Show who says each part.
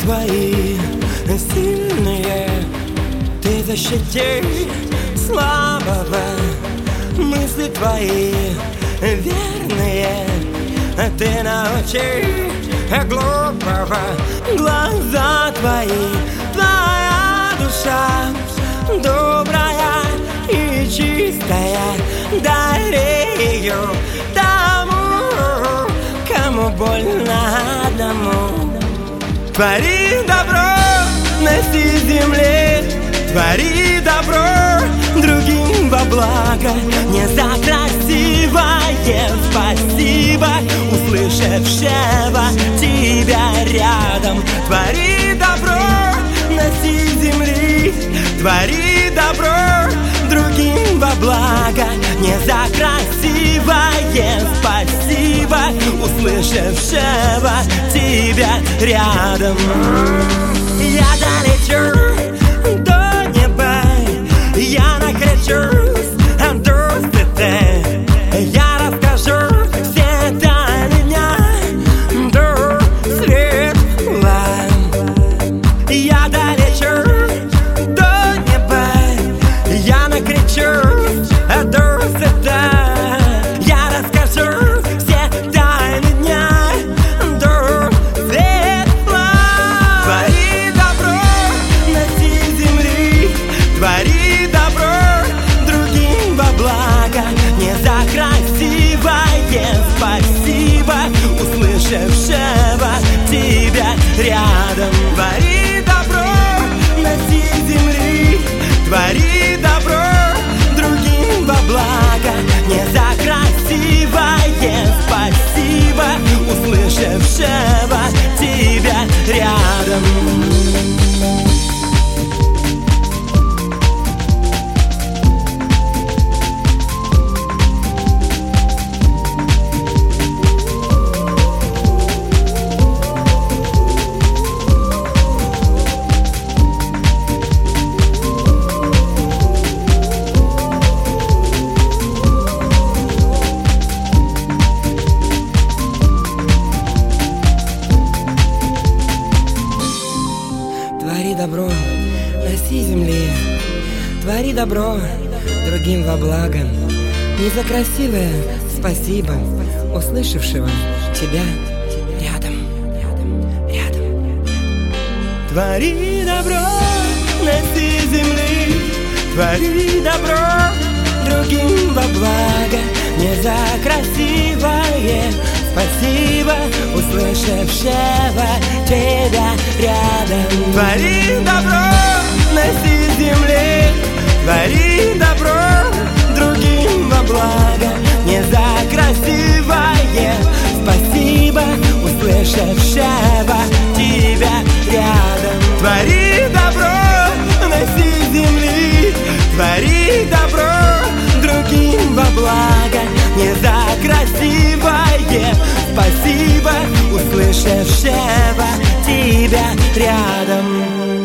Speaker 1: твои сильные, ты защити слабого. Мысли твои верные, ты научи глупого. Глаза твои, твоя душа добрая и чистая. Дари ее тому, кому больно одному. Твори добро на всей земле, твори добро другим во благо. Не за красивое спасибо услышавшего тебя рядом. Твори добро на всей земле, твори добро другим во благо. Не за красивое спасибо услышавшего тебя рядом. Я долечу до неба, я накричусь до света. Я расскажу все тайны дня до светла. Я долечу до неба, я накричусь до света. Я расскажу все тайны дня до светла. Твори добро на всей земле, твори добро другим во благо. Не за красивое спасибо услышавшего тебя рядом. Твори добро на всей земле, твори добро другим во благо. Не за красивое спасибо услышавшего тебя рядом. Твори добро на всей земле, твори добро другим во благо. Не за красивое спасибо услышавшего тебя рядом. Твори добро на всей земле, твори добро другим во благо. Не за красивое спасибо услышавшего тебя рядом. Твори добро на всей земле, твори добро другим во благо. Не за красивое спасибо услышавшего тебя рядом. Твори добро на всей земле, твори добро другим во благо. Не за красивое спасибо услышавшего тебя рядом.